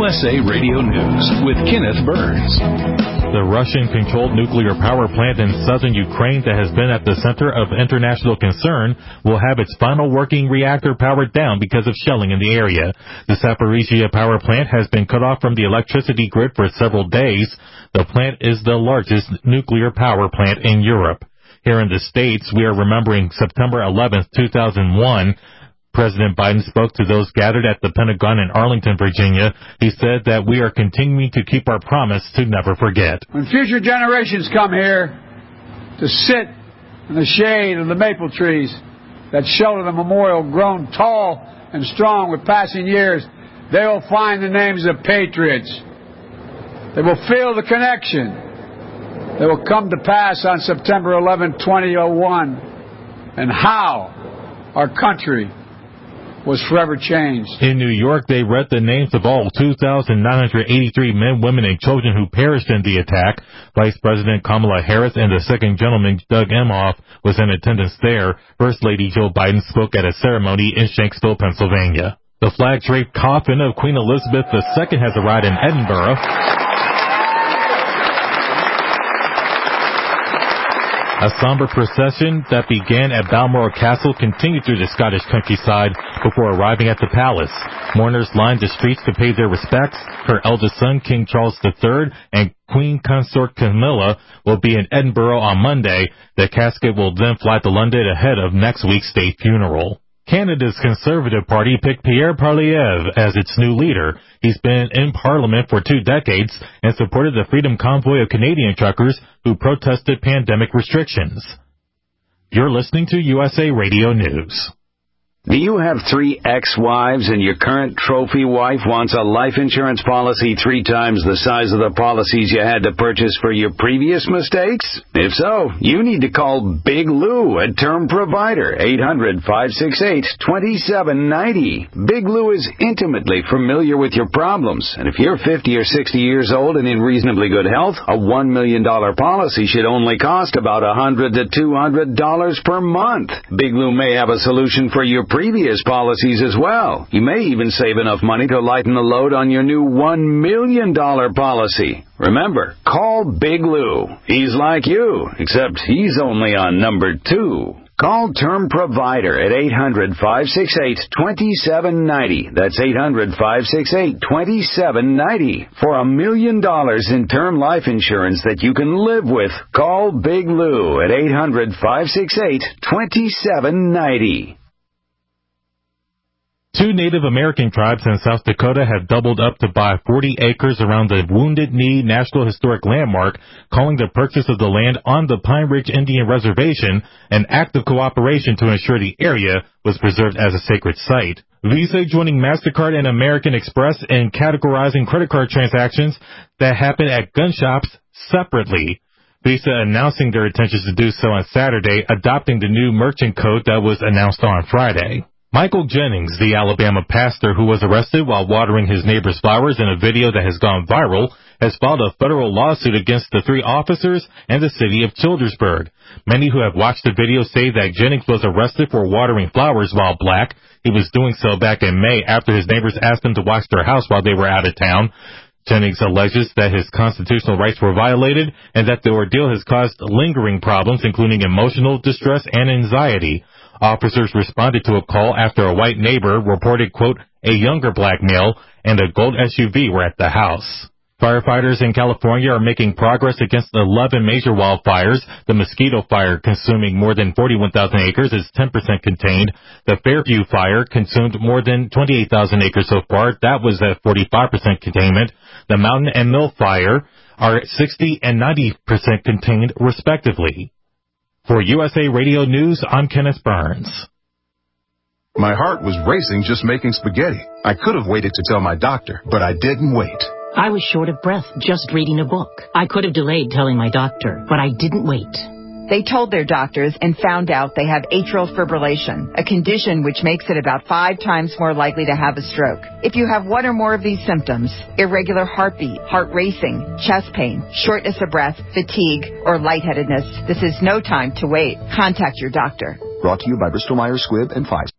USA Radio News with Kenneth Burns. The Russian-controlled nuclear power plant in southern Ukraine that has been at the center of international concern will have its final working reactor powered down because of shelling in the area. The Zaporizhzhia power plant has been cut off from the electricity grid for several days. The plant is the largest nuclear power plant in Europe. Here in the States, we are remembering September 11th, 2001. President Biden spoke to those gathered at the Pentagon in Arlington, Virginia. He said that we are continuing to keep our promise to never forget. When future generations come here to sit in the shade of the maple trees that shelter the memorial grown tall and strong with passing years, they will find the names of patriots. They will feel the connection that will come to pass on September 11, 2001, and how our country was forever changed. In New York, they read the names of all 2,983 men, women, and children who perished in the attack. Vice President Kamala Harris and the Second Gentleman, Doug Emhoff, was in attendance there. First Lady Jill Biden spoke at a ceremony in Shanksville, Pennsylvania. The flag-draped coffin of Queen Elizabeth II has arrived in Edinburgh. A somber procession that began at Balmoral Castle continued through the Scottish countryside before arriving at the palace. Mourners lined the streets to pay their respects. Her eldest son, King Charles III, and Queen Consort Camilla will be in Edinburgh on Monday. The casket will then fly to London ahead of next week's state funeral. Canada's Conservative Party picked Pierre Poilievre as its new leader. He's been in Parliament for 2 decades and supported the Freedom Convoy of Canadian truckers who protested pandemic restrictions. You're listening to USA Radio News. Do you have 3 ex-wives and your current trophy wife wants a life insurance policy 3 times the size of the policies you had to purchase for your previous mistakes? If so, you need to call Big Lou, a term provider, 800-568-2790. Big Lou is intimately familiar with your problems, and if you're 50 or 60 years old and in reasonably good health, a $1 million policy should only cost about $100 to $200 per month. Big Lou may have a solution for your previous policies as well. You may even save enough money to lighten the load on your new $1 million policy. Remember, call Big Lou. He's like you, except he's only on number 2. Call Term Provider at 800-568-2790. That's 800-568-2790. For $1 million in term life insurance that you can live with, call Big Lou at 800-568-2790. 2 Native American tribes in South Dakota have doubled up to buy 40 acres around the Wounded Knee National Historic Landmark, calling the purchase of the land on the Pine Ridge Indian Reservation an act of cooperation to ensure the area was preserved as a sacred site. Visa joining MasterCard and American Express in categorizing credit card transactions that happen at gun shops separately. Visa announcing their intentions to do so on Saturday, adopting the new merchant code that was announced on Friday. Michael Jennings, the Alabama pastor who was arrested while watering his neighbor's flowers in a video that has gone viral, has filed a federal lawsuit against the 3 officers and the city of Childersburg. Many who have watched the video say that Jennings was arrested for watering flowers while black. He was doing so back in May after his neighbors asked him to watch their house while they were out of town. Jennings alleges that his constitutional rights were violated and that the ordeal has caused lingering problems, including emotional distress and anxiety. Officers responded to a call after a white neighbor reported, quote, a younger black male and a gold SUV were at the house. Firefighters in California are making progress against 11 major wildfires. The Mosquito Fire, consuming more than 41,000 acres, is 10% contained. The Fairview Fire consumed more than 28,000 acres so far. That was at 45% containment. The Mountain and Mill Fire are at 60 and 90% contained, respectively. For USA Radio News, I'm Kenneth Burns. My heart was racing just making spaghetti. I could have waited to tell my doctor, but I didn't wait. I was short of breath just reading a book. I could have delayed telling my doctor, but I didn't wait. They told their doctors and found out they have atrial fibrillation, a condition which makes it about 5 times more likely to have a stroke. If you have one or more of these symptoms, irregular heartbeat, heart racing, chest pain, shortness of breath, fatigue, or lightheadedness, this is no time to wait. Contact your doctor. Brought to you by Bristol Myers Squibb and Pfizer.